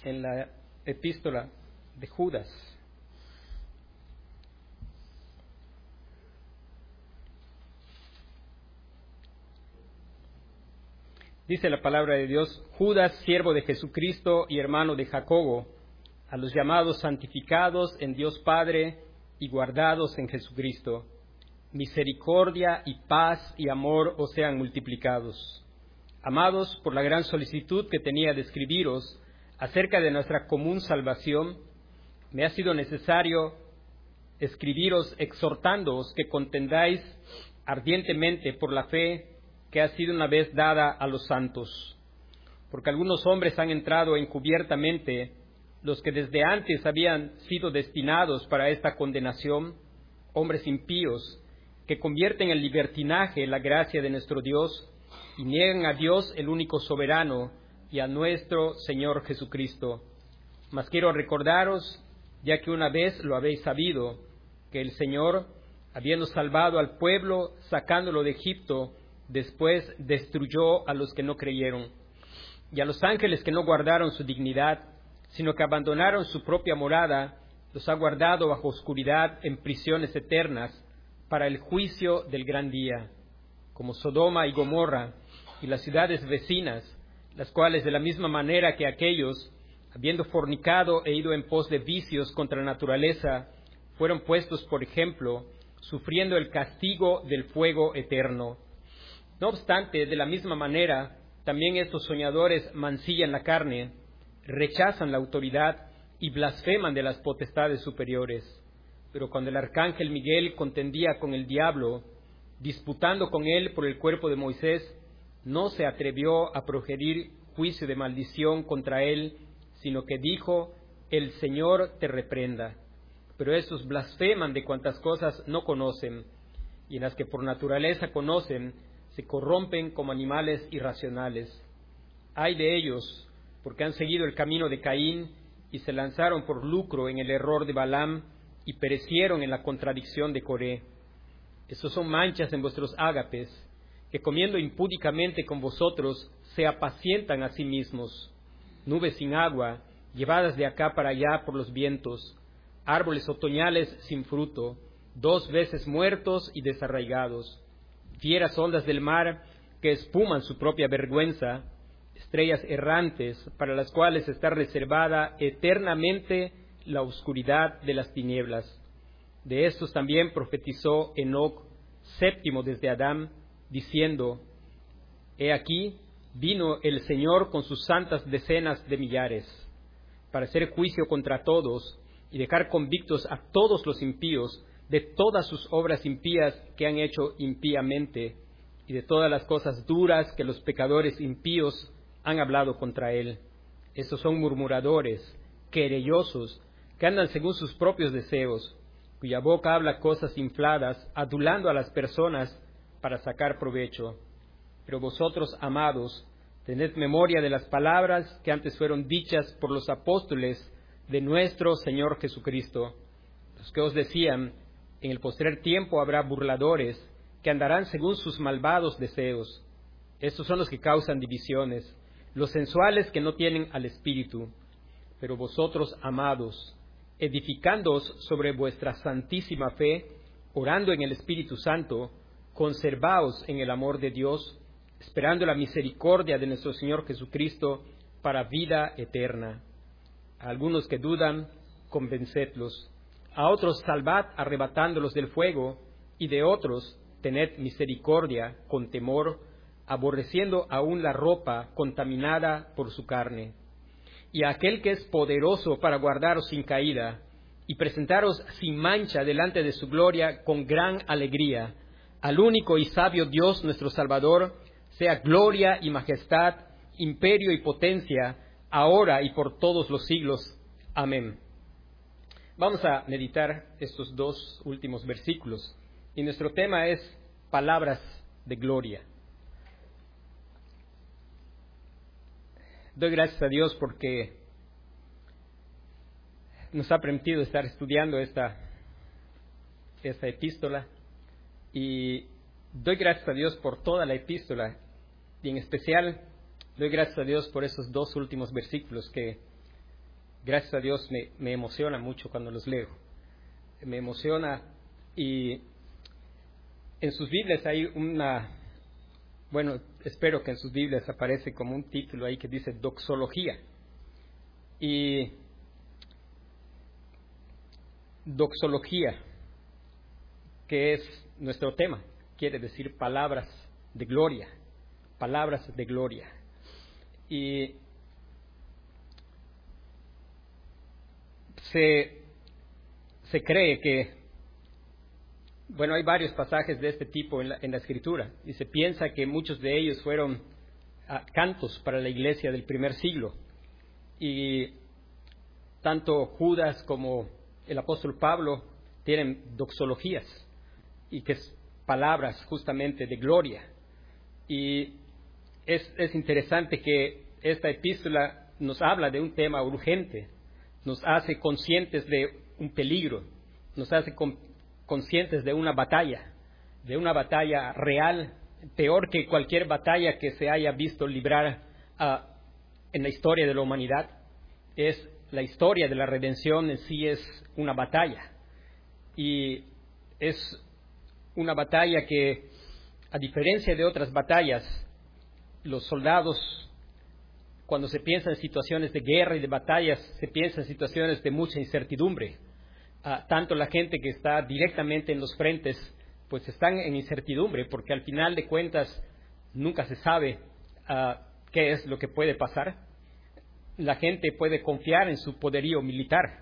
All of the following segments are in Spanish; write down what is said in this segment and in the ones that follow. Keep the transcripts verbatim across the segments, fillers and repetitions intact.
en la epístola de Judas. Dice la palabra de Dios: Judas, siervo de Jesucristo y hermano de Jacobo, a los llamados santificados en Dios Padre y guardados en Jesucristo, misericordia y paz y amor os sean multiplicados. Amados, por la gran solicitud que tenía de escribiros acerca de nuestra común salvación, me ha sido necesario escribiros exhortándoos que contendáis ardientemente por la fe que ha sido una vez dada a los santos. Porque algunos hombres han entrado encubiertamente, los que desde antes habían sido destinados para esta condenación, hombres impíos, que convierten en libertinaje la gracia de nuestro Dios y niegan a Dios el único soberano y a nuestro Señor Jesucristo. Mas quiero recordaros, ya que una vez lo habéis sabido, que el Señor, habiendo salvado al pueblo, sacándolo de Egipto, después destruyó a los que no creyeron, y a los ángeles que no guardaron su dignidad, sino que abandonaron su propia morada, los ha guardado bajo oscuridad en prisiones eternas para el juicio del gran día, como Sodoma y Gomorra y las ciudades vecinas, las cuales de la misma manera que aquellos, habiendo fornicado e ido en pos de vicios contra la naturaleza, fueron puestos por ejemplo, sufriendo el castigo del fuego eterno. No obstante, de la misma manera, también estos soñadores mancillan la carne, rechazan la autoridad y blasfeman de las potestades superiores. Pero cuando el arcángel Miguel contendía con el diablo, disputando con él por el cuerpo de Moisés, no se atrevió a proferir juicio de maldición contra él, sino que dijo: el Señor te reprenda. Pero estos blasfeman de cuantas cosas no conocen, y en las que por naturaleza conocen, se corrompen como animales irracionales. Ay de ellos, porque han seguido el camino de Caín y se lanzaron por lucro en el error de Balaam y perecieron en la contradicción de Coré. Esos son manchas en vuestros ágapes, que comiendo impúdicamente con vosotros se apacientan a sí mismos. Nubes sin agua, llevadas de acá para allá por los vientos, árboles otoñales sin fruto, dos veces muertos y desarraigados, fieras ondas del mar que espuman su propia vergüenza, estrellas errantes para las cuales está reservada eternamente la oscuridad de las tinieblas. De estos también profetizó Enoc, séptimo desde Adán, diciendo: He aquí, vino el Señor con sus santas decenas de millares, para hacer juicio contra todos y dejar convictos a todos los impíos de todas sus obras impías que han hecho impíamente, y de todas las cosas duras que los pecadores impíos han hablado contra él. Estos son murmuradores, querellosos, que andan según sus propios deseos, cuya boca habla cosas infladas, adulando a las personas para sacar provecho. Pero vosotros, amados, tened memoria de las palabras que antes fueron dichas por los apóstoles de nuestro Señor Jesucristo, los que os decían: en el postrer tiempo habrá burladores que andarán según sus malvados deseos. Estos son los que causan divisiones, los sensuales que no tienen al Espíritu. Pero vosotros, amados, edificándoos sobre vuestra santísima fe, orando en el Espíritu Santo, conservaos en el amor de Dios, esperando la misericordia de nuestro Señor Jesucristo para vida eterna. A algunos que dudan, convencedlos. A otros salvad arrebatándolos del fuego, y de otros tened misericordia con temor, aborreciendo aún la ropa contaminada por su carne. Y a aquel que es poderoso para guardaros sin caída, y presentaros sin mancha delante de su gloria con gran alegría, al único y sabio Dios nuestro Salvador, sea gloria y majestad, imperio y potencia, ahora y por todos los siglos. Amén. Vamos a meditar estos dos últimos versículos, y nuestro tema es palabras de gloria. Doy gracias a Dios porque nos ha permitido estar estudiando esta, esta epístola, y doy gracias a Dios por toda la epístola, y en especial doy gracias a Dios por esos dos últimos versículos que gracias a Dios me, me emociona mucho cuando los leo. Me emociona y en sus Biblias hay una, bueno, espero que en sus Biblias aparece como un título ahí que dice doxología. Y doxología, que es nuestro tema, quiere decir palabras de gloria, palabras de gloria. Y se, se cree que, bueno, hay varios pasajes de este tipo en la, en la Escritura, y se piensa que muchos de ellos fueron uh, cantos para la iglesia del primer siglo. Y tanto Judas como el apóstol Pablo tienen doxologías, y que es palabras justamente de gloria. Y es, es interesante que esta epístola nos habla de un tema urgente, nos hace conscientes de un peligro, nos hace con, conscientes de una batalla, de una batalla real, peor que cualquier batalla que se haya visto librar uh, en la historia de la humanidad. Es la historia de la redención en sí, es una batalla, y es una batalla que, a diferencia de otras batallas, los soldados, cuando se piensa en situaciones de guerra y de batallas, se piensa en situaciones de mucha incertidumbre. Uh, tanto la gente que está directamente en los frentes, pues están en incertidumbre, porque al final de cuentas nunca se sabe uh, qué es lo que puede pasar. La gente puede confiar en su poderío militar,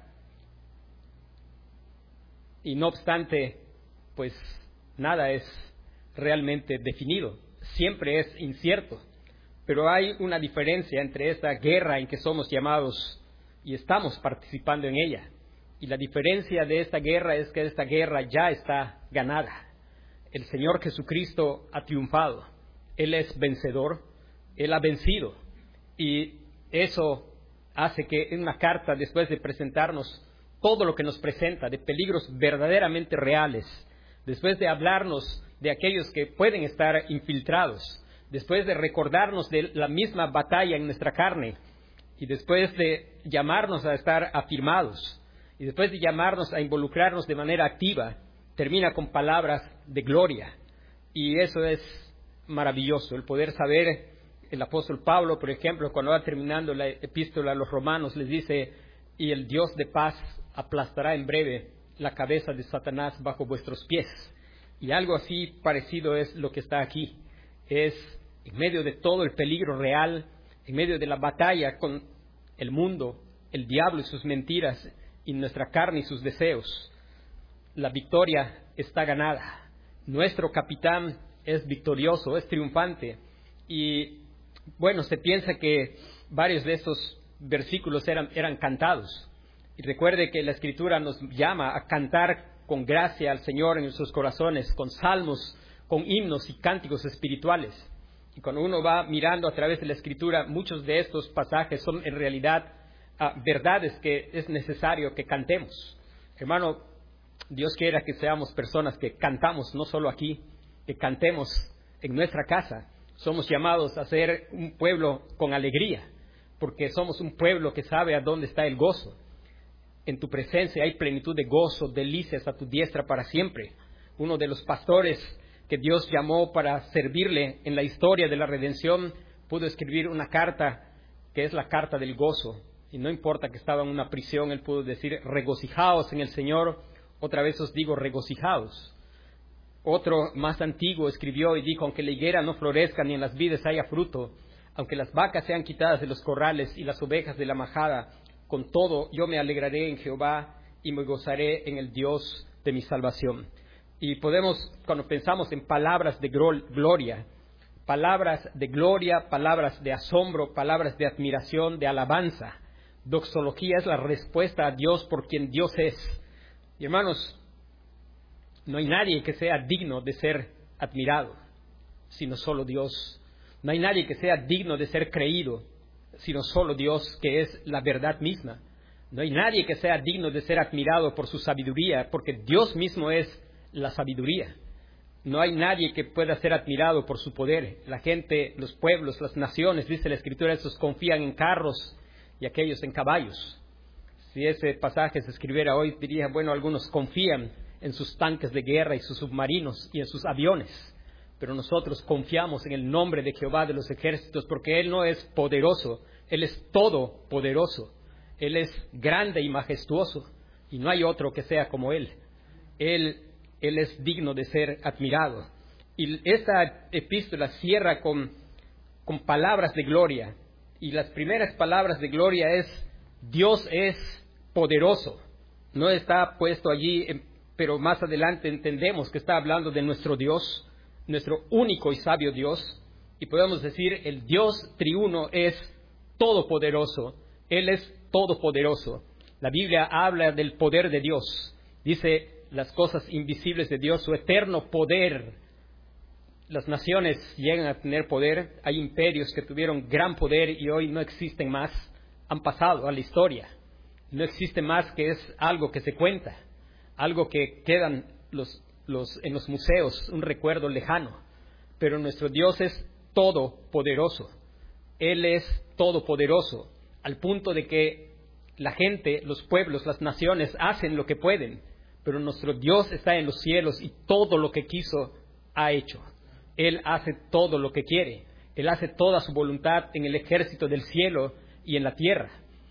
y no obstante, pues nada es realmente definido, siempre es incierto. Pero hay una diferencia entre esta guerra en que somos llamados y estamos participando en ella. Y la diferencia de esta guerra es que esta guerra ya está ganada. El Señor Jesucristo ha triunfado. Él es vencedor. Él ha vencido. Y eso hace que en una carta, después de presentarnos todo lo que nos presenta de peligros verdaderamente reales, después de hablarnos de aquellos que pueden estar infiltrados, después de recordarnos de la misma batalla en nuestra carne, y después de llamarnos a estar afirmados, y después de llamarnos a involucrarnos de manera activa, termina con palabras de gloria. Y eso es maravilloso, el poder saber. El apóstol Pablo, por ejemplo, cuando va terminando la epístola a los romanos, les dice: y el Dios de paz aplastará en breve la cabeza de Satanás bajo vuestros pies. Y algo así parecido es lo que está aquí. Es en medio de todo el peligro real, en medio de la batalla con el mundo, el diablo y sus mentiras, y nuestra carne y sus deseos, la victoria está ganada. Nuestro capitán es victorioso, es triunfante. Y bueno, se piensa que varios de estos versículos eran, eran cantados. Y recuerde que la Escritura nos llama a cantar con gracia al Señor en nuestros corazones, con salmos, con himnos y cánticos espirituales. Y cuando uno va mirando a través de la Escritura, muchos de estos pasajes son en realidad uh, verdades que es necesario que cantemos. Hermano, Dios quiera que seamos personas que cantamos, no solo aquí, que cantemos en nuestra casa. Somos llamados a ser un pueblo con alegría, porque somos un pueblo que sabe a dónde está el gozo. En tu presencia hay plenitud de gozo, delicias a tu diestra para siempre. Uno de los pastores que Dios llamó para servirle en la historia de la redención pudo escribir una carta que es la carta del gozo. Y no importa que estaba en una prisión, él pudo decir: regocijaos en el Señor. Otra vez os digo, regocijaos. Otro más antiguo escribió y dijo: aunque la higuera no florezca ni en las vides haya fruto, aunque las vacas sean quitadas de los corrales y las ovejas de la majada, con todo yo me alegraré en Jehová y me gozaré en el Dios de mi salvación. Y podemos, cuando pensamos en palabras de gloria, palabras de gloria, palabras de asombro, palabras de admiración, de alabanza, doxología es la respuesta a Dios por quien Dios es. Y hermanos, no hay nadie que sea digno de ser admirado, sino solo Dios. No hay nadie que sea digno de ser creído, sino solo Dios, que es la verdad misma. No hay nadie que sea digno de ser admirado por su sabiduría, porque Dios mismo es la sabiduría. No hay nadie que pueda ser admirado por su poder. La gente, los pueblos, las naciones, dice la Escritura, estos confían en carros y aquellos en caballos. Si ese pasaje se escribiera hoy, diría, bueno, algunos confían en sus tanques de guerra y sus submarinos y en sus aviones, pero nosotros confiamos en el nombre de Jehová de los ejércitos, porque Él no es poderoso, Él es todopoderoso, Él es grande y majestuoso, y no hay otro que sea como Él. Él, Él es digno de ser admirado. Y esta epístola cierra con, con palabras de gloria, y las primeras palabras de gloria es, Dios es poderoso. No está puesto allí, pero más adelante entendemos que está hablando de nuestro Dios, nuestro único y sabio Dios, y podemos decir, el Dios triuno es todopoderoso, Él es todopoderoso. La Biblia habla del poder de Dios, dice las cosas invisibles de Dios, su eterno poder. Las naciones llegan a tener poder, hay imperios que tuvieron gran poder y hoy no existen más, han pasado a la historia. No existe más, que es algo que se cuenta, algo que quedan los, los, en los museos, un recuerdo lejano. Pero nuestro Dios es todopoderoso. Él es todopoderoso, al punto de que la gente, los pueblos, las naciones hacen lo que pueden, pero nuestro Dios está en los cielos y todo lo que quiso ha hecho. Él hace todo lo que quiere. Él hace toda su voluntad en el ejército del cielo y en la tierra.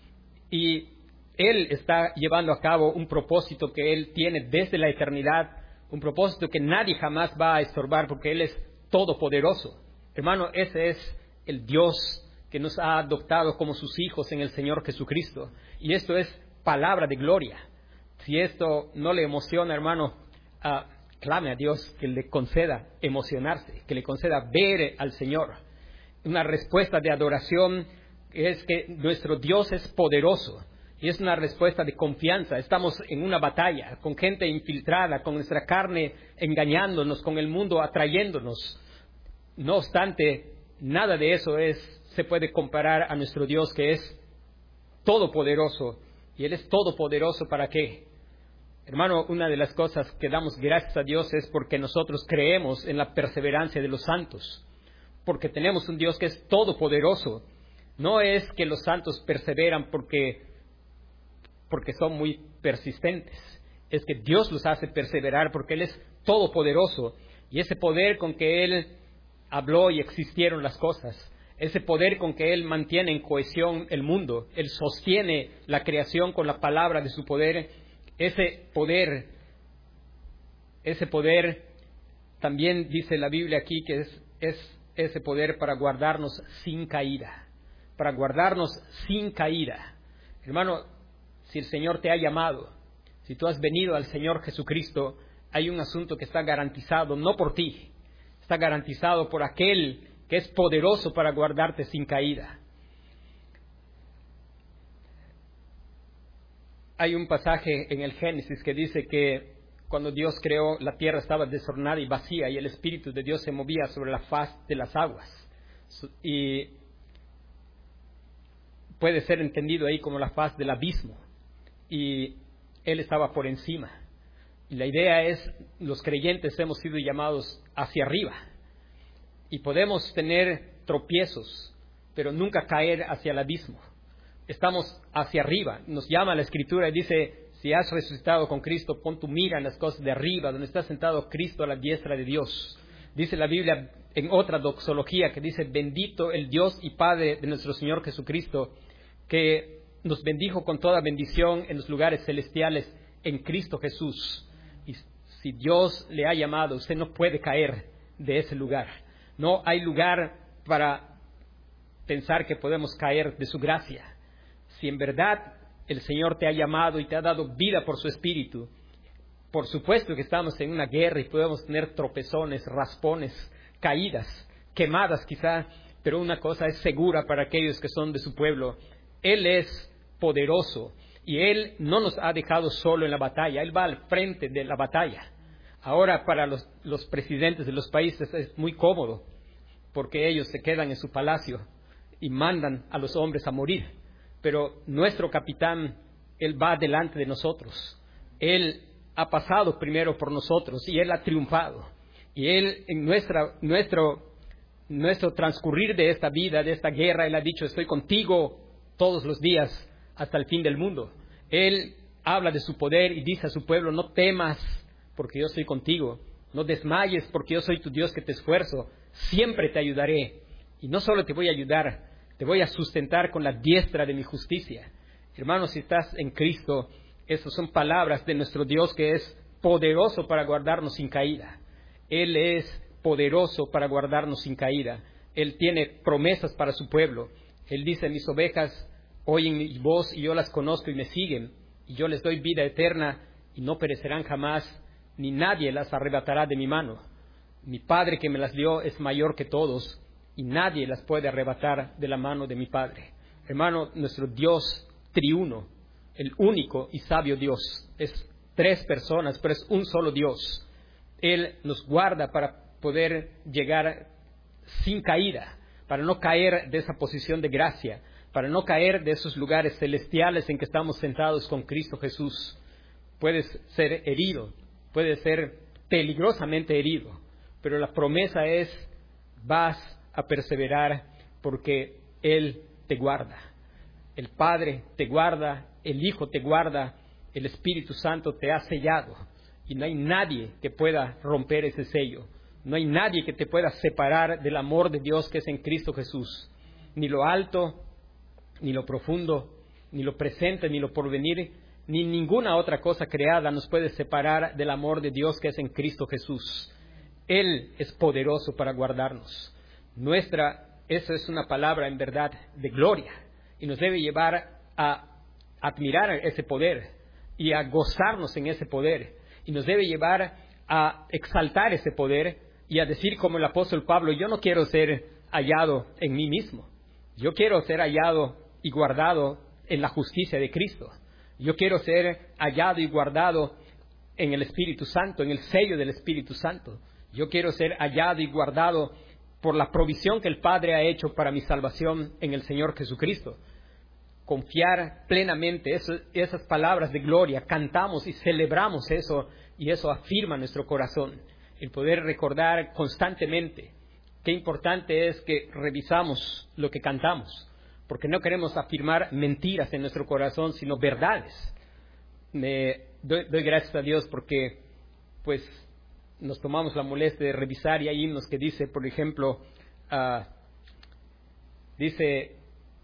Y Él está llevando a cabo un propósito que Él tiene desde la eternidad, un propósito que nadie jamás va a estorbar, porque Él es todopoderoso. Hermano, ese es el Dios que nos ha adoptado como sus hijos en el Señor Jesucristo. Y esto es palabra de gloria. Si esto no le emociona, hermano, uh, clame a Dios que le conceda emocionarse, que le conceda ver al Señor. Una respuesta de adoración es que nuestro Dios es poderoso. Y es una respuesta de confianza. Estamos en una batalla con gente infiltrada, con nuestra carne engañándonos, con el mundo atrayéndonos. No obstante, nada de eso es, se puede comparar a nuestro Dios, que es todopoderoso. ¿Y Él es todopoderoso para qué? Hermano, una de las cosas que damos gracias a Dios es porque nosotros creemos en la perseverancia de los santos. Porque tenemos un Dios que es todopoderoso. No es que los santos perseveran porque, porque son muy persistentes. Es que Dios los hace perseverar porque Él es todopoderoso. Y ese poder con que Él habló y existieron las cosas, ese poder con que Él mantiene en cohesión el mundo, Él sostiene la creación con la palabra de su poder, ese poder, ese poder también dice la Biblia aquí que es, es ese poder para guardarnos sin caída, para guardarnos sin caída. Hermano, si el Señor te ha llamado, si tú has venido al Señor Jesucristo, hay un asunto que está garantizado, no por ti, está garantizado por aquel que es poderoso para guardarte sin caída. Hay un pasaje en el Génesis que dice que cuando Dios creó, la tierra estaba desordenada y vacía y el Espíritu de Dios se movía sobre la faz de las aguas. Y puede ser entendido ahí como la faz del abismo. Y Él estaba por encima. Y la idea es, los creyentes hemos sido llamados hacia arriba. Y podemos tener tropiezos, pero nunca caer hacia el abismo. Estamos hacia arriba. Nos llama la Escritura y dice, si has resucitado con Cristo, pon tu mira en las cosas de arriba, donde está sentado Cristo a la diestra de Dios. Dice la Biblia en otra doxología que dice, bendito el Dios y Padre de nuestro Señor Jesucristo, que nos bendijo con toda bendición en los lugares celestiales en Cristo Jesús. Y si Dios le ha llamado, usted no puede caer de ese lugar. No hay lugar para pensar que podemos caer de su gracia. Si en verdad el Señor te ha llamado y te ha dado vida por su Espíritu, por supuesto que estamos en una guerra y podemos tener tropezones, raspones, caídas, quemadas quizá, pero una cosa es segura para aquellos que son de su pueblo. Él es poderoso y Él no nos ha dejado solo en la batalla, Él va al frente de la batalla. Ahora para los, los presidentes de los países es muy cómodo, porque ellos se quedan en su palacio y mandan a los hombres a morir. Pero nuestro capitán, Él va delante de nosotros. Él ha pasado primero por nosotros y Él ha triunfado. Y Él en nuestra, nuestro, nuestro transcurrir de esta vida, de esta guerra, Él ha dicho, estoy contigo todos los días hasta el fin del mundo. Él habla de su poder y dice a su pueblo, no temas porque yo soy contigo, no desmayes porque yo soy tu Dios que te esfuerzo, siempre te ayudaré. Y no solo te voy a ayudar, te voy a sustentar con la diestra de mi justicia. Hermanos, si estás en Cristo, esas son palabras de nuestro Dios que es poderoso para guardarnos sin caída. Él es poderoso para guardarnos sin caída. Él tiene promesas para su pueblo. Él dice, mis ovejas oyen mi voz y yo las conozco y me siguen, y yo les doy vida eterna y no perecerán jamás, ni nadie las arrebatará de mi mano. Mi Padre que me las dio es mayor que todos, y nadie las puede arrebatar de la mano de mi Padre. Hermano, nuestro Dios triuno, el único y sabio Dios, es tres personas, pero es un solo Dios. Él nos guarda para poder llegar sin caída, para no caer de esa posición de gracia, para no caer de esos lugares celestiales en que estamos sentados con Cristo Jesús. Puedes ser herido, puedes ser peligrosamente herido, pero la promesa es, vas a perseverar porque Él te guarda. El Padre te guarda, el Hijo te guarda, el Espíritu Santo te ha sellado y no hay nadie que pueda romper ese sello. No hay nadie que te pueda separar del amor de Dios que es en Cristo Jesús. Ni lo alto, ni lo profundo, ni lo presente, ni lo porvenir, ni ninguna otra cosa creada nos puede separar del amor de Dios que es en Cristo Jesús. Él es poderoso para guardarnos. Nuestra, eso es una palabra en verdad de gloria y nos debe llevar a admirar ese poder y a gozarnos en ese poder y nos debe llevar a exaltar ese poder y a decir como el apóstol Pablo, yo no quiero ser hallado en mí mismo, yo quiero ser hallado y guardado en la justicia de Cristo, yo quiero ser hallado y guardado en el Espíritu Santo, en el sello del Espíritu Santo, yo quiero ser hallado y guardado por la provisión que el Padre ha hecho para mi salvación en el Señor Jesucristo. Confiar plenamente, eso, esas palabras de gloria, cantamos y celebramos eso, y eso afirma nuestro corazón. El poder recordar constantemente qué importante es que revisamos lo que cantamos, porque no queremos afirmar mentiras en nuestro corazón, sino verdades. Me doy, doy gracias a Dios porque, pues, nos tomamos la molestia de revisar y hay himnos que dice, por ejemplo, uh, dice,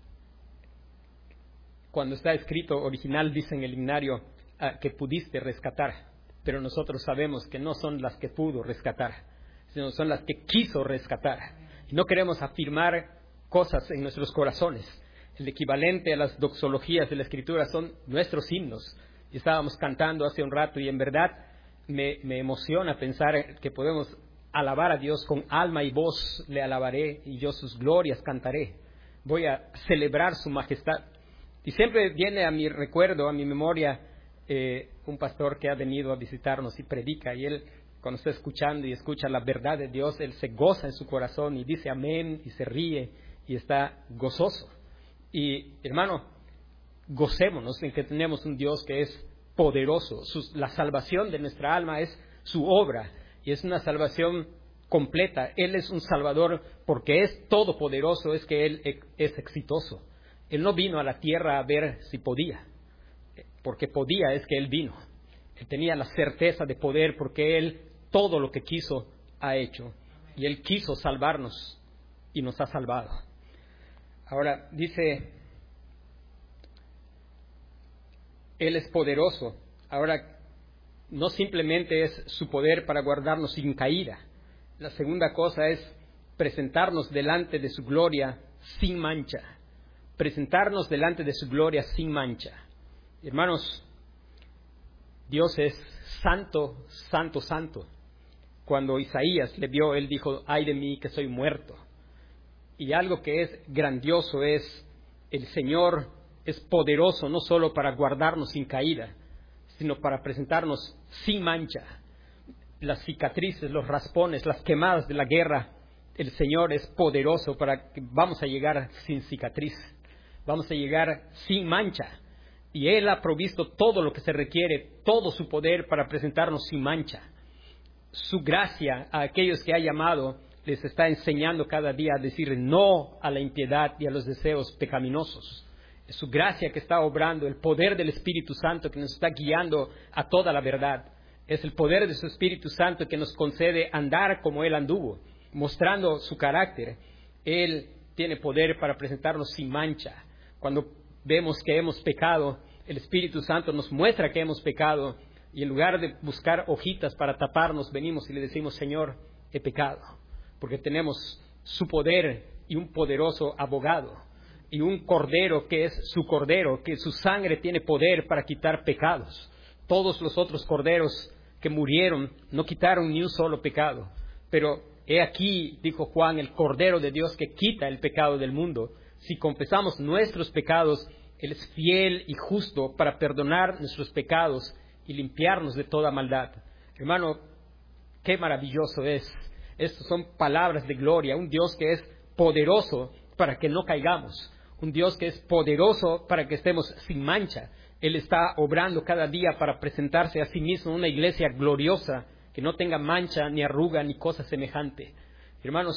cuando está escrito original, dice en el himnario uh, que pudiste rescatar, pero nosotros sabemos que no son las que pudo rescatar, sino son las que quiso rescatar. Y no queremos afirmar cosas en nuestros corazones. El equivalente a las doxologías de la Escritura son nuestros himnos. Y estábamos cantando hace un rato y en verdad Me, me emociona pensar que podemos alabar a Dios con alma y voz, le alabaré y yo sus glorias cantaré. Voy a celebrar su majestad. Y siempre viene a mi recuerdo, a mi memoria, eh, un pastor que ha venido a visitarnos y predica. Y él, cuando está escuchando y escucha la verdad de Dios, él se goza en su corazón y dice amén y se ríe y está gozoso. Y hermano, gocémonos en que tenemos un Dios que es poderoso. Su, la salvación de nuestra alma es su obra y es una salvación completa. Él es un salvador porque es todopoderoso, es que Él es exitoso. Él no vino a la tierra a ver si podía, porque podía es que Él vino. Él tenía la certeza de poder porque Él todo lo que quiso ha hecho y Él quiso salvarnos y nos ha salvado. Ahora dice, Él es poderoso. Ahora, no simplemente es su poder para guardarnos sin caída. La segunda cosa es presentarnos delante de su gloria sin mancha. Presentarnos delante de su gloria sin mancha. Hermanos, Dios es santo, santo, santo. Cuando Isaías le vio, él dijo, ay de mí que soy muerto. Y algo que es grandioso es el Señor es poderoso no solo para guardarnos sin caída, sino para presentarnos sin mancha. Las cicatrices, los raspones, las quemadas de la guerra, el Señor es poderoso para que vamos a llegar sin cicatriz, vamos a llegar sin mancha. Y Él ha provisto todo lo que se requiere, todo su poder para presentarnos sin mancha. Su gracia a aquellos que ha llamado les está enseñando cada día a decir no a la impiedad y a los deseos pecaminosos. Es su gracia que está obrando, el poder del Espíritu Santo que nos está guiando a toda la verdad. Es el poder de su Espíritu Santo que nos concede andar como Él anduvo, mostrando su carácter. Él tiene poder para presentarnos sin mancha. Cuando vemos que hemos pecado, el Espíritu Santo nos muestra que hemos pecado y en lugar de buscar hojitas para taparnos, venimos y le decimos, Señor, he pecado, porque tenemos su poder y un poderoso abogado y un cordero que es su cordero, que su sangre tiene poder para quitar pecados. Todos los otros corderos que murieron no quitaron ni un solo pecado, pero he aquí, dijo Juan, el Cordero de Dios que quita el pecado del mundo. Si confesamos nuestros pecados, Él es fiel y justo para perdonar nuestros pecados y limpiarnos de toda maldad. Hermano, qué maravilloso es. Estas son palabras de gloria. Un Dios que es poderoso para que no caigamos. Un Dios que es poderoso para que estemos sin mancha. Él está obrando cada día para presentarse a sí mismo una iglesia gloriosa, que no tenga mancha, ni arruga, ni cosa semejante. Hermanos,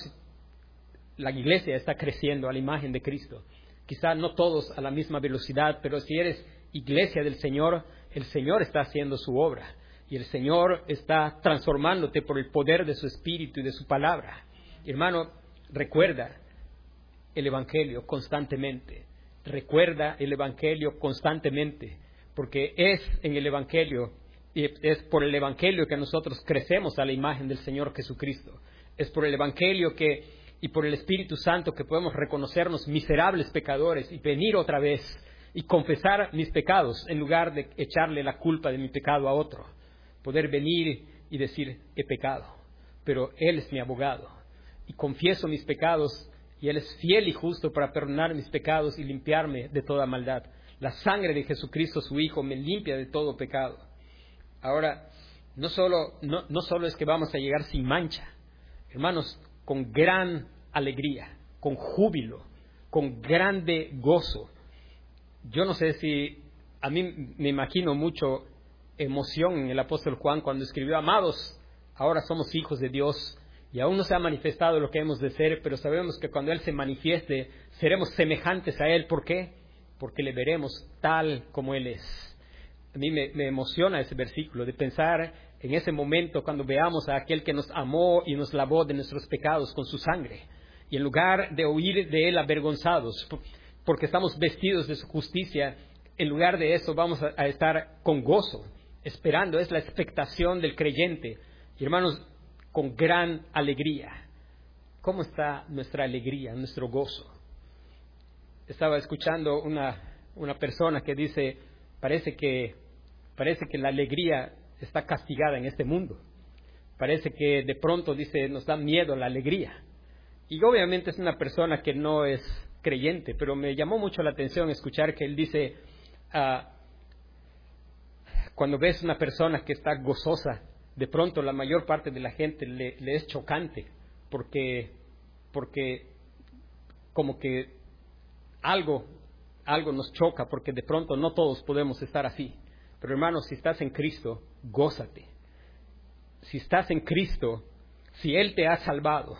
la iglesia está creciendo a la imagen de Cristo. Quizá no todos a la misma velocidad, pero si eres iglesia del Señor, el Señor está haciendo su obra. Y el Señor está transformándote por el poder de su Espíritu y de su palabra. Hermano, recuerda el Evangelio constantemente. Recuerda el Evangelio constantemente, porque es en el Evangelio, y es por el Evangelio que nosotros crecemos a la imagen del Señor Jesucristo. Es por el Evangelio que, y por el Espíritu Santo que podemos reconocernos miserables pecadores y venir otra vez y confesar mis pecados en lugar de echarle la culpa de mi pecado a otro. Poder venir y decir, he pecado, pero Él es mi abogado y confieso mis pecados y Él es fiel y justo para perdonar mis pecados y limpiarme de toda maldad. La sangre de Jesucristo, su Hijo, me limpia de todo pecado. Ahora, no solo, no, no solo es que vamos a llegar sin mancha, hermanos, con gran alegría, con júbilo, con grande gozo. Yo no sé si, a mí me imagino mucho emoción en el apóstol Juan cuando escribió, amados, ahora somos hijos de Dios y aún no se ha manifestado lo que hemos de ser, pero sabemos que cuando Él se manifieste, seremos semejantes a Él. ¿Por qué? Porque le veremos tal como Él es. A mí me, me emociona ese versículo de pensar en ese momento cuando veamos a aquel que nos amó y nos lavó de nuestros pecados con su sangre. Y en lugar de huir de Él avergonzados, porque estamos vestidos de su justicia, en lugar de eso vamos a, a estar con gozo, esperando. Es la expectación del creyente. Y hermanos, con gran alegría. ¿Cómo está nuestra alegría, nuestro gozo? Estaba escuchando una, una persona que dice, parece que, parece que la alegría está castigada en este mundo. Parece que de pronto, dice, nos da miedo la alegría. Y obviamente es una persona que no es creyente, pero me llamó mucho la atención escuchar que él dice, uh, cuando ves una persona que está gozosa, de pronto la mayor parte de la gente le, le es chocante, porque, porque como que algo, algo nos choca, porque de pronto no todos podemos estar así. Pero hermanos, si estás en Cristo, gózate. Si estás en Cristo, si Él te ha salvado,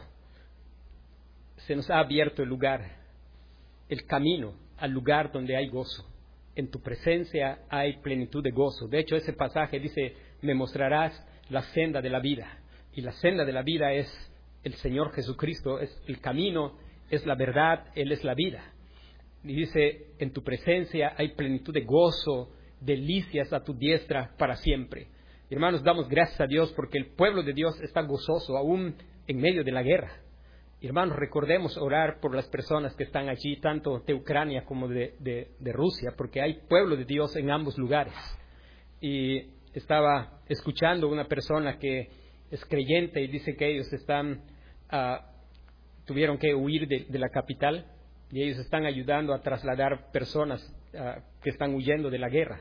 se nos ha abierto el lugar, el camino al lugar donde hay gozo. En tu presencia hay plenitud de gozo. De hecho, ese pasaje dice, me mostrarás la senda de la vida. Y la senda de la vida es el Señor Jesucristo, es el camino, es la verdad, Él es la vida. Y dice, en tu presencia hay plenitud de gozo, delicias a tu diestra para siempre. Y hermanos, damos gracias a Dios porque el pueblo de Dios está gozoso aún en medio de la guerra. Y hermanos, recordemos orar por las personas que están allí, tanto de Ucrania como de, de, de Rusia, porque hay pueblo de Dios en ambos lugares. Y estaba escuchando una persona que es creyente y dice que ellos están, uh, tuvieron que huir de, de la capital y ellos están ayudando a trasladar personas uh, que están huyendo de la guerra.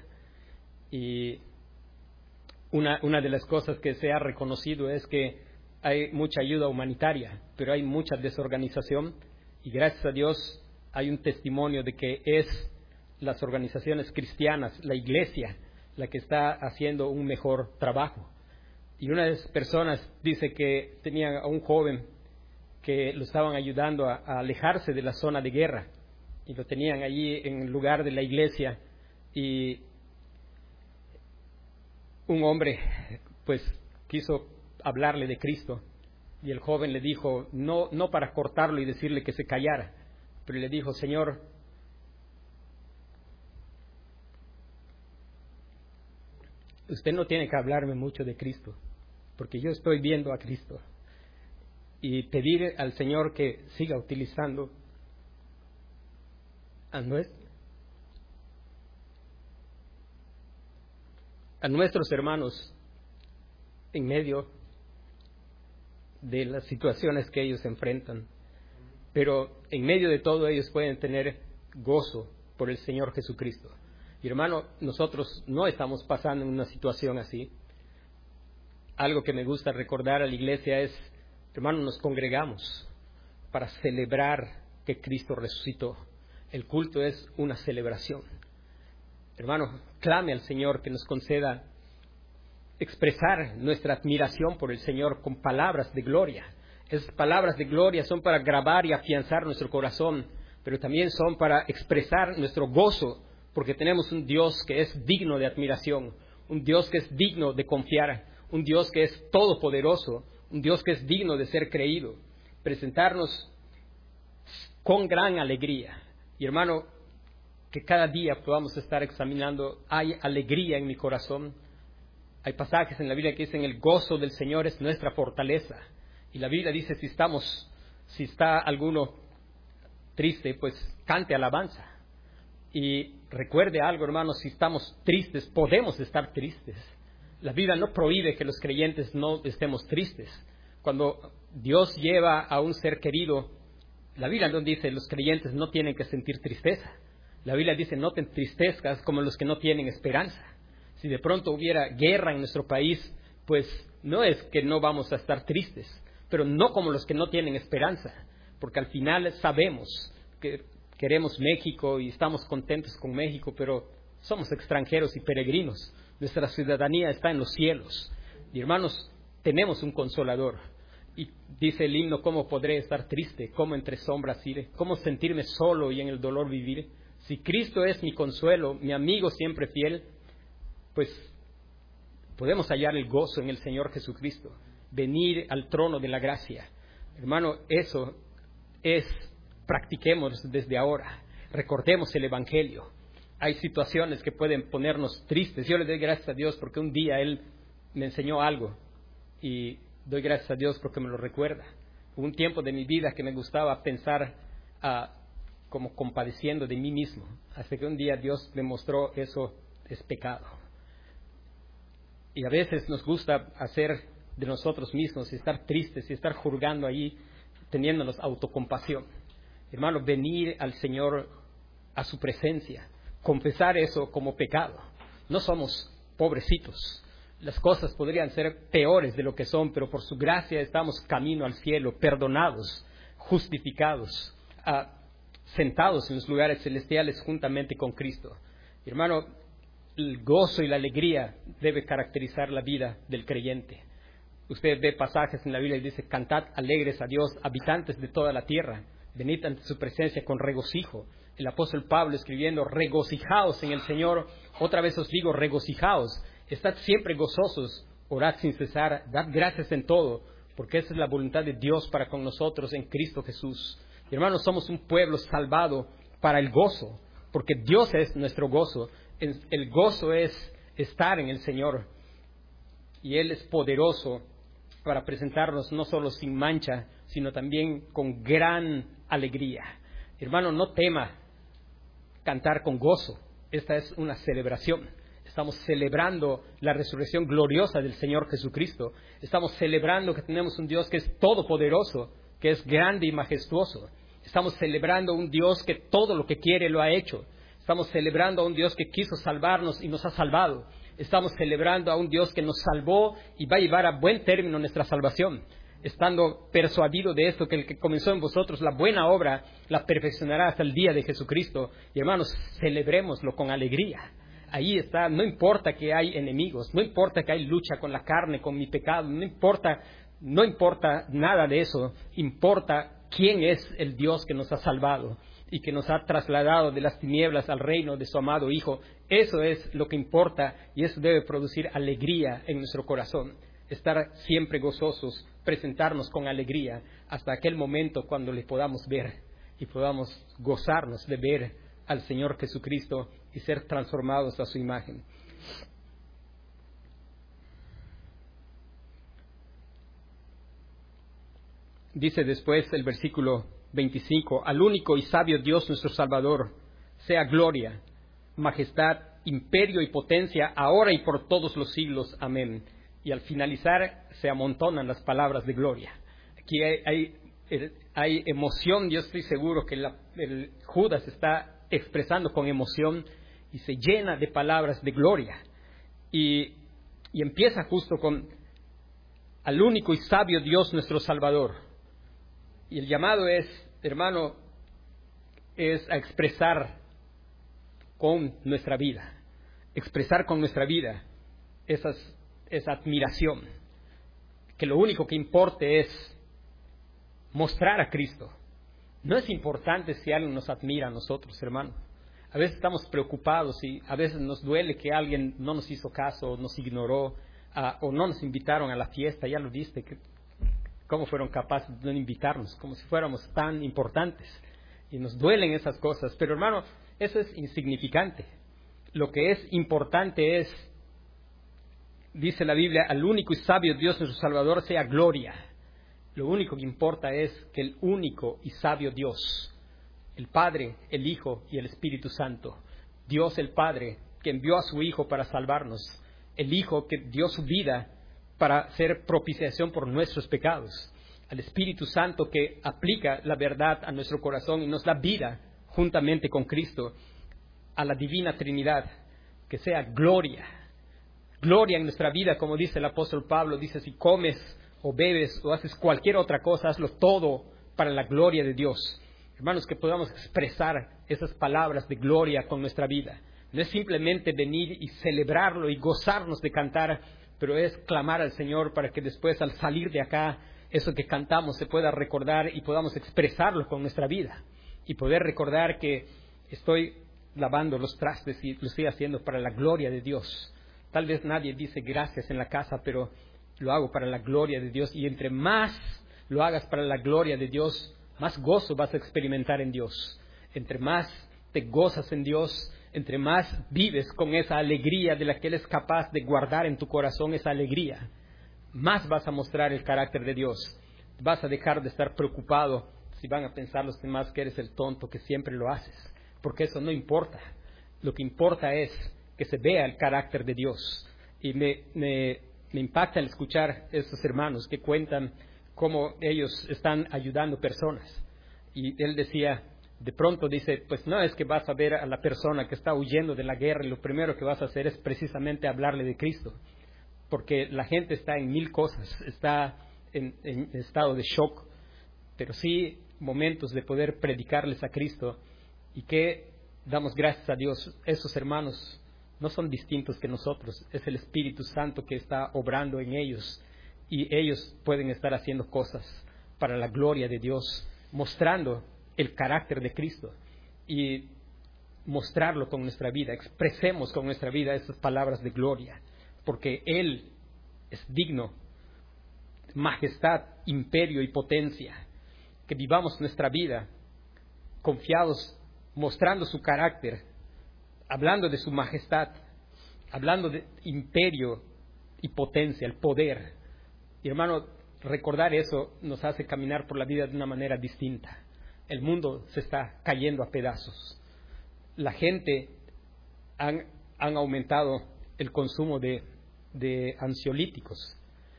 Y una, una de las cosas que se ha reconocido es que hay mucha ayuda humanitaria, pero hay mucha desorganización y gracias a Dios hay un testimonio de que es las organizaciones cristianas, la iglesia, la que está haciendo un mejor trabajo. Y una de esas personas dice que tenía a un joven que lo estaban ayudando a, a alejarse de la zona de guerra y lo tenían allí en el lugar de la iglesia, y un hombre pues quiso hablarle de Cristo, y el joven le dijo, no, no para cortarlo y decirle que se callara, pero le dijo, Señor, usted no tiene que hablarme mucho de Cristo, porque yo estoy viendo a Cristo, y pedir al Señor que siga utilizando a, nuestro, a nuestros hermanos en medio de las situaciones que ellos enfrentan. Pero en medio de todo ellos pueden tener gozo por el Señor Jesucristo. Y hermano, nosotros no estamos pasando en una situación así. Algo que me gusta recordar a la iglesia es, hermano, nos congregamos para celebrar que Cristo resucitó. El culto es una celebración. Hermano, clame al Señor que nos conceda expresar nuestra admiración por el Señor con palabras de gloria. Esas palabras de gloria son para grabar y afianzar nuestro corazón, pero también son para expresar nuestro gozo, porque tenemos un Dios que es digno de admiración, un Dios que es digno de confiar, un Dios que es todopoderoso, un Dios que es digno de ser creído. Presentarnos con gran alegría. Y hermano, que cada día podamos estar examinando, hay alegría en mi corazón. Hay pasajes en la Biblia que dicen, el gozo del Señor es nuestra fortaleza. Y la Biblia dice, si estamos, si está alguno triste, pues cante alabanza. Y recuerde algo, hermanos, si estamos tristes, podemos estar tristes. La Biblia no prohíbe que los creyentes no estemos tristes. Cuando Dios lleva a un ser querido, la Biblia no dice, los creyentes no tienen que sentir tristeza. La Biblia dice, no te entristezcas como los que no tienen esperanza. Si de pronto hubiera guerra en nuestro país, pues no es que no vamos a estar tristes, pero no como los que no tienen esperanza, porque al final sabemos que queremos México y estamos contentos con México, pero somos extranjeros y peregrinos. Nuestra ciudadanía está en los cielos. Y hermanos, tenemos un consolador. Y dice el himno, ¿cómo podré estar triste? ¿Cómo entre sombras iré? ¿Cómo sentirme solo y en el dolor vivir? Si Cristo es mi consuelo, mi amigo siempre fiel, pues podemos hallar el gozo en el Señor Jesucristo, venir al trono de la gracia. Hermano, eso es, practiquemos desde ahora, recordemos el Evangelio. Hay situaciones que pueden ponernos tristes. Yo le doy gracias a Dios porque un día Él me enseñó algo y doy gracias a Dios porque me lo recuerda. Hubo un tiempo de mi vida que me gustaba pensar uh, como compadeciendo de mí mismo, hasta que un día Dios me mostró eso es pecado. Y a veces nos gusta hacer de nosotros mismos y estar tristes y estar juzgando ahí, teniéndonos autocompasión. Hermano, venir al Señor a su presencia, confesar eso como pecado. No somos pobrecitos. Las cosas podrían ser peores de lo que son, pero por su gracia estamos camino al cielo, perdonados, justificados, uh, sentados en los lugares celestiales juntamente con Cristo. Hermano, el gozo y la alegría debe caracterizar la vida del creyente. Usted ve pasajes en la Biblia y dice, cantad alegres a Dios, habitantes de toda la tierra, venid ante su presencia con regocijo. El apóstol Pablo escribiendo, regocijaos en el Señor, otra vez os digo, regocijaos, estad siempre gozosos, orad sin cesar, dad gracias en todo, porque esa es la voluntad de Dios para con nosotros en Cristo Jesús. Y hermanos, somos un pueblo salvado para el gozo, porque Dios es nuestro gozo. El gozo es estar en el Señor y Él es poderoso para presentarnos no solo sin mancha, sino también con gran alegría. Hermano, no tema cantar con gozo. Esta es una celebración. Estamos celebrando la resurrección gloriosa del Señor Jesucristo. Estamos celebrando que tenemos un Dios que es todopoderoso, que es grande y majestuoso. Estamos celebrando un Dios que todo lo que quiere lo ha hecho. Estamos celebrando a un Dios que quiso salvarnos y nos ha salvado. Estamos celebrando a un Dios que nos salvó y va a llevar a buen término nuestra salvación. Estando persuadido de esto, que el que comenzó en vosotros la buena obra, la perfeccionará hasta el día de Jesucristo. Y hermanos, celebrémoslo con alegría. Ahí está, no importa que hay enemigos, no importa que hay lucha con la carne, con mi pecado, no importa, no importa nada de eso. Importa quién es el Dios que nos ha salvado. y que nos ha trasladado de las tinieblas al reino de su amado Hijo. Eso es lo que importa y eso debe producir alegría en nuestro corazón. Estar siempre gozosos, presentarnos con alegría hasta aquel momento cuando le podamos ver y podamos gozarnos de ver al Señor Jesucristo y ser transformados a su imagen. Dice después el versículo veinticinco, al único y sabio Dios nuestro Salvador, sea gloria, majestad, imperio y potencia, ahora y por todos los siglos. Amén. Y al finalizar se amontonan las palabras de gloria. Aquí hay, hay, hay emoción, yo estoy seguro que la, el Judas está expresando con emoción y se llena de palabras de gloria. Y, y empieza justo con al único y sabio Dios nuestro Salvador. Y el llamado es, hermano, es a expresar con nuestra vida, expresar con nuestra vida esas, esa admiración, que lo único que importe es mostrar a Cristo. No es importante si alguien nos admira a nosotros, hermano. A veces estamos preocupados y a veces nos duele que alguien no nos hizo caso, nos ignoró, uh, o no nos invitaron a la fiesta, ya lo viste, que cómo fueron capaces de no invitarnos, como si fuéramos tan importantes. Y nos duelen esas cosas. Pero hermano, eso es insignificante. Lo que es importante es, dice la Biblia, al único y sabio Dios nuestro Salvador sea gloria. Lo único que importa es que el único y sabio Dios, el Padre, el Hijo y el Espíritu Santo, Dios el Padre, que envió a su Hijo para salvarnos, el Hijo que dio su vida para hacer propiciación por nuestros pecados, al Espíritu Santo que aplica la verdad a nuestro corazón y nos da vida juntamente con Cristo, a la Divina Trinidad, que sea gloria, gloria en nuestra vida, como dice el apóstol Pablo, dice, si comes o bebes o haces cualquier otra cosa, hazlo todo para la gloria de Dios. Hermanos, que podamos expresar esas palabras de gloria con nuestra vida. No es simplemente venir y celebrarlo y gozarnos de cantar, pero es clamar al Señor para que después al salir de acá, eso que cantamos se pueda recordar y podamos expresarlo con nuestra vida. Y poder recordar que estoy lavando los trastes y lo estoy haciendo para la gloria de Dios. Tal vez nadie dice gracias en la casa, pero lo hago para la gloria de Dios. Y entre más lo hagas para la gloria de Dios, más gozo vas a experimentar en Dios. Entre más te gozas en Dios, entre más vives con esa alegría de la que Él es capaz de guardar en tu corazón esa alegría, más vas a mostrar el carácter de Dios. Vas a dejar de estar preocupado si van a pensar los demás que eres el tonto que siempre lo haces, porque eso no importa. Lo que importa es que se vea el carácter de Dios. Y me, me, me impacta el escuchar a estos hermanos que cuentan cómo ellos están ayudando personas. Y él decía, de pronto dice, pues no es que vas a ver a la persona que está huyendo de la guerra y lo primero que vas a hacer es precisamente hablarle de Cristo, porque la gente está en mil cosas, está en, en estado de shock, pero sí momentos de poder predicarles a Cristo. Y que damos gracias a Dios, esos hermanos no son distintos que nosotros, es el Espíritu Santo que está obrando en ellos y ellos pueden estar haciendo cosas para la gloria de Dios, mostrando el carácter de Cristo y mostrarlo con nuestra vida. Expresemos con nuestra vida esas palabras de gloria, porque Él es digno, majestad, imperio y potencia. Que vivamos nuestra vida confiados, mostrando su carácter, hablando de su majestad, hablando de imperio y potencia, el poder. Y hermano, recordar eso nos hace caminar por la vida de una manera distinta. El mundo se está cayendo a pedazos. La gente han, han aumentado el consumo de, de ansiolíticos.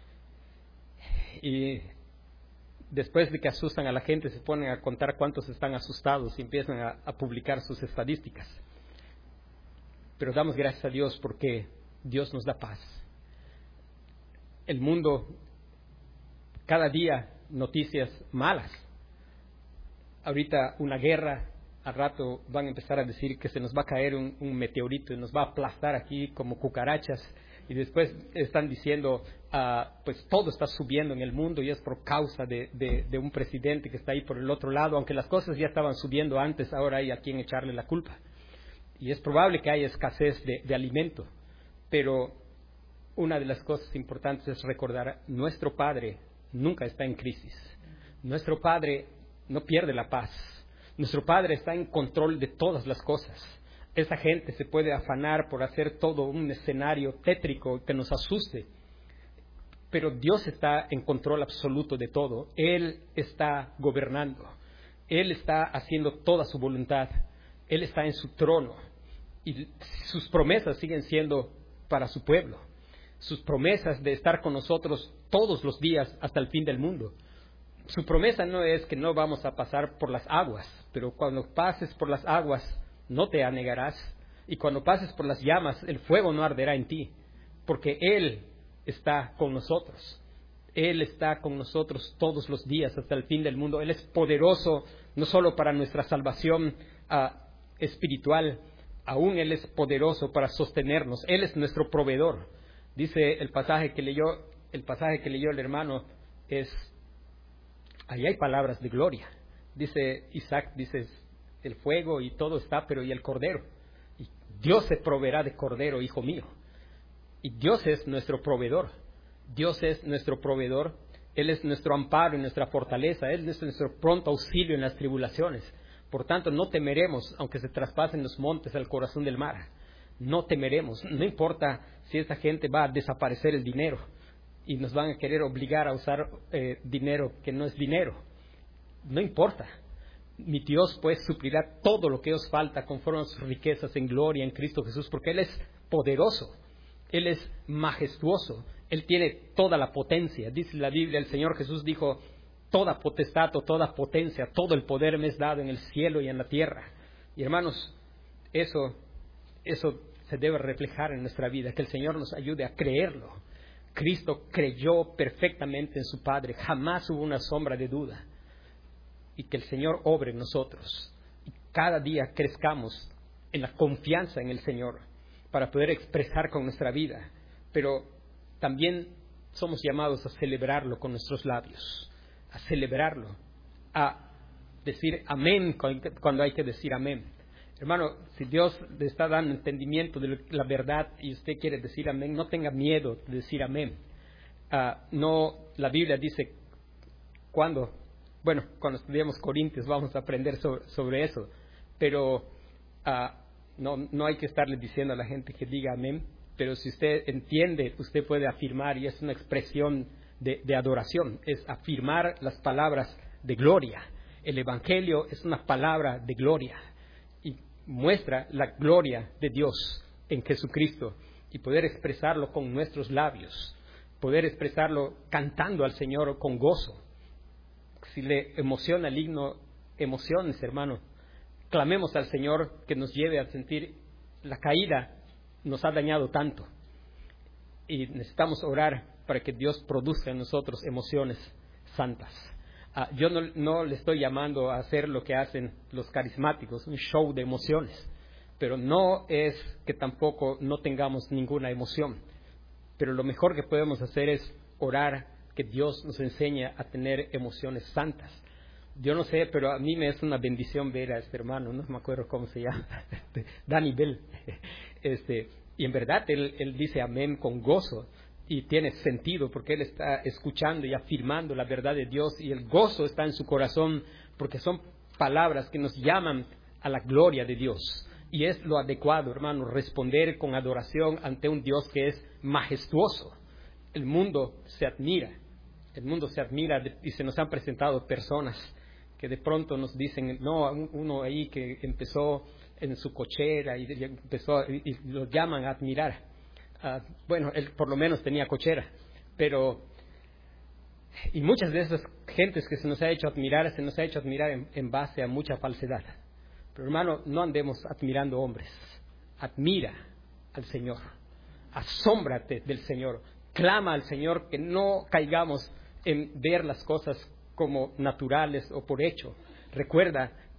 Y después de que asustan a la gente, se ponen a contar cuántos están asustados y empiezan a, a publicar sus estadísticas. Pero damos gracias a Dios porque Dios nos da paz. El mundo, cada día, noticias malas. Ahorita una guerra al rato van a empezar a decir que se nos va a caer un, un meteorito y nos va a aplastar aquí como cucarachas. Y después están diciendo, uh, pues todo está subiendo en el mundo y es por causa de, de, de un presidente que está ahí por el otro lado. Aunque las cosas ya estaban subiendo antes, ahora hay a quien echarle la culpa. Y es probable que haya escasez de, de alimento. Pero una de las cosas importantes es recordar, nuestro Padre nunca está en crisis. Nuestro Padre no pierde la paz. Nuestro Padre está en control de todas las cosas. Esa gente se puede afanar por hacer todo un escenario tétrico que nos asuste, pero Dios está en control absoluto de todo. Él está gobernando, Él está haciendo toda su voluntad, Él está en su trono y sus promesas siguen siendo para su pueblo. Sus promesas de estar con nosotros todos los días hasta el fin del mundo. Su promesa no es que no vamos a pasar por las aguas, pero cuando pases por las aguas no te anegarás, y cuando pases por las llamas el fuego no arderá en ti, porque Él está con nosotros. Él está con nosotros todos los días hasta el fin del mundo. Él es poderoso no solo para nuestra salvación uh, espiritual, aún Él es poderoso para sostenernos. Él es nuestro proveedor. Dice el pasaje que leyó, el pasaje que leyó el hermano es, ahí hay palabras de gloria. Dice Isaac, dice el fuego y todo está, pero ¿y el cordero? Y Dios se proveerá de cordero, hijo mío. Y Dios es nuestro proveedor. Dios es nuestro proveedor. Él es nuestro amparo y nuestra fortaleza. Él es nuestro pronto auxilio en las tribulaciones. Por tanto, no temeremos, aunque se traspasen los montes al corazón del mar. No temeremos. No importa si esta gente va a desaparecer el dinero y nos van a querer obligar a usar eh, dinero que no es dinero. No importa. Mi Dios pues suplirá todo lo que os falta conforme a sus riquezas en gloria en Cristo Jesús, porque Él es poderoso, Él es majestuoso, Él tiene toda la potencia. Dice la Biblia, el Señor Jesús dijo, toda potestad o toda potencia, todo el poder me es dado en el cielo y en la tierra. Y hermanos, eso, eso se debe reflejar en nuestra vida, que el Señor nos ayude a creerlo. Cristo creyó perfectamente en su Padre, jamás hubo una sombra de duda. Y que el Señor obre en nosotros y cada día crezcamos en la confianza en el Señor para poder expresar con nuestra vida, pero también somos llamados a celebrarlo con nuestros labios, a celebrarlo, a decir amén cuando hay que decir amén. Hermano, si Dios le está dando entendimiento de la verdad y usted quiere decir amén, no tenga miedo de decir amén. Uh, no, la Biblia dice cuando Bueno, cuando estudiamos Corintios vamos a aprender sobre, sobre eso, pero uh, no, no hay que estarle diciendo a la gente que diga amén, pero si usted entiende, usted puede afirmar, y es una expresión de, de adoración, es afirmar las palabras de gloria. El Evangelio es una palabra de gloria y muestra la gloria de Dios en Jesucristo, y poder expresarlo con nuestros labios, poder expresarlo cantando al Señor con gozo. Si le emociona el himno, emociones, hermano. Clamemos al Señor que nos lleve a sentir la caída nos ha dañado tanto. Y necesitamos orar para que Dios produzca en nosotros emociones santas. Ah, yo no, no le estoy llamando a hacer lo que hacen los carismáticos, un show de emociones. Pero no es que tampoco no tengamos ninguna emoción. Pero lo mejor que podemos hacer es orar que Dios nos enseñe a tener emociones santas. Yo no sé, pero a mí me es una bendición ver a este hermano, no me acuerdo cómo se llama, Danny Bell. Este, y en verdad él, él dice amén con gozo, y tiene sentido porque él está escuchando y afirmando la verdad de Dios, y el gozo está en su corazón porque son palabras que nos llaman a la gloria de Dios. Y es lo adecuado, hermano, responder con adoración ante un Dios que es majestuoso. El mundo se admira. El mundo se admira y se nos han presentado personas que de pronto nos dicen, no, uno ahí que empezó en su cochera y empezó y, y lo llaman a admirar. Uh, bueno, él por lo menos tenía cochera, pero y muchas de esas gentes que se nos ha hecho admirar, se nos ha hecho admirar en, en base a mucha falsedad. Pero hermano, no andemos admirando hombres. Admira al Señor. Asómbrate del Señor. Clama al Señor que no caigamos en ver las cosas como naturales o por hecho. Recuerda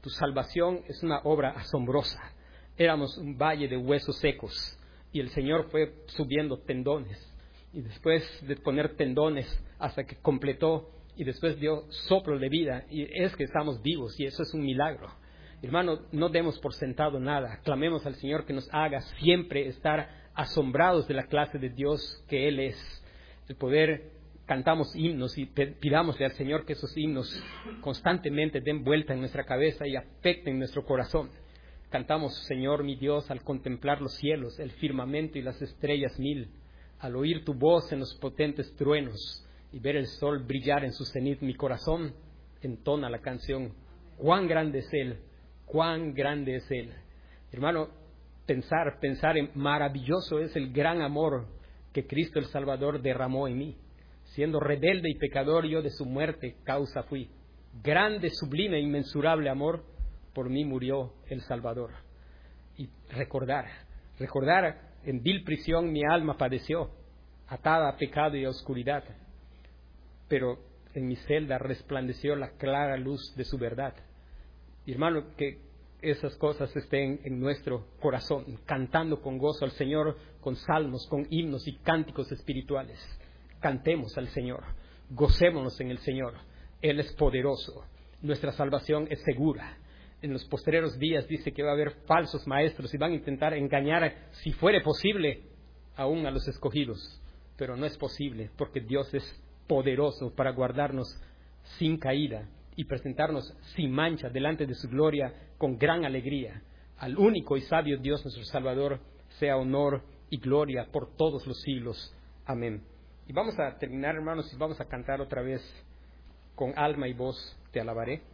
Tu salvación es una obra asombrosa. Éramos un valle de huesos secos y el Señor fue subiendo tendones. Y después de poner tendones hasta que completó y después dio soplo de vida. Y es que estamos vivos y eso es un milagro. Hermano, no demos por sentado nada. Clamemos al Señor que nos haga siempre estar asombrados de la clase de Dios que Él es. El poder, cantamos himnos y pidámosle al Señor que esos himnos constantemente den vuelta en nuestra cabeza y afecten nuestro corazón. Cantamos, Señor mi Dios, al contemplar los cielos, el firmamento y las estrellas mil, al oír tu voz en los potentes truenos y ver el sol brillar en su cenit, mi corazón entona la canción. Cuán grande es Él, cuán grande es Él. Hermano, pensar, pensar en maravilloso es el gran amor que Cristo el Salvador derramó en mí. Siendo rebelde y pecador, yo de su muerte causa fui. Grande, sublime, inmensurable amor, por mí murió el Salvador. Y recordar, recordar, en vil prisión mi alma padeció, atada a pecado y a oscuridad. Pero en mi celda resplandeció la clara luz de su verdad. Y hermano, que esas cosas estén en nuestro corazón, cantando con gozo al Señor, con salmos, con himnos y cánticos espirituales. Cantemos al Señor, gocémonos en el Señor. Él es poderoso, nuestra salvación es segura. En los postreros días dice que va a haber falsos maestros y van a intentar engañar, si fuere posible, aún a los escogidos. Pero no es posible, porque Dios es poderoso para guardarnos sin caída y presentarnos sin mancha delante de su gloria con gran alegría. Al único y sabio Dios nuestro Salvador sea honor y gloria por todos los siglos. Amén. Y vamos a terminar, hermanos, y vamos a cantar otra vez con alma y voz, te alabaré.